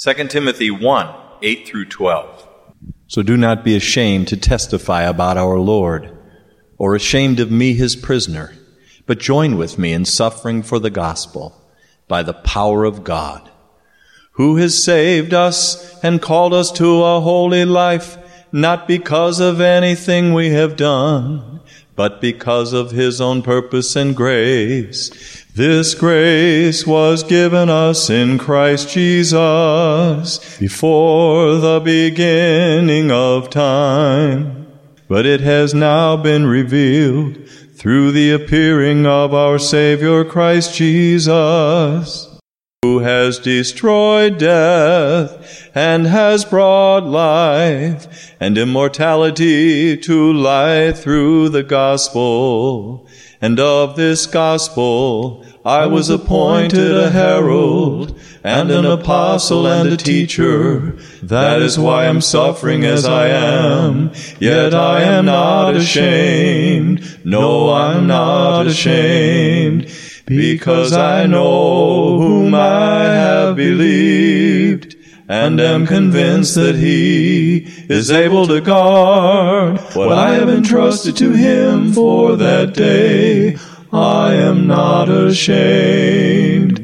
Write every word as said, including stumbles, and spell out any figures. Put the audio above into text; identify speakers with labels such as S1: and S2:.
S1: Second Timothy one, eight through twelve.
S2: So do not be ashamed to testify about our Lord, or ashamed of me, his prisoner, but join with me in suffering for the gospel by the power of God, who has saved us and called us to a holy life, not because of anything we have done, but because of his own purpose and grace. This grace was given us in Christ Jesus before the beginning of time, but it has now been revealed through the appearing of our Savior Christ Jesus, who has destroyed death and has brought life and immortality to light through the gospel. And of this gospel I was appointed a herald and an apostle and a teacher. That is why I'm suffering as I am. Yet I am not ashamed. No, I'm not ashamed. Because I know whom I have believed, and am convinced that he is able to guard what I have entrusted to him for that day. I am not ashamed.